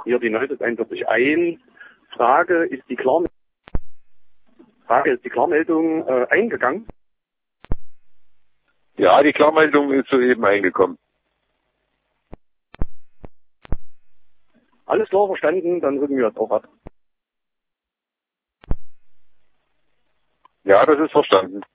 Hier die 941. Frage, ist die Klarmeldung eingegangen? Ja, die Klarmeldung ist soeben eingekommen. Alles klar, verstanden, dann rücken wir das auch ab. Ja, das ist verstanden.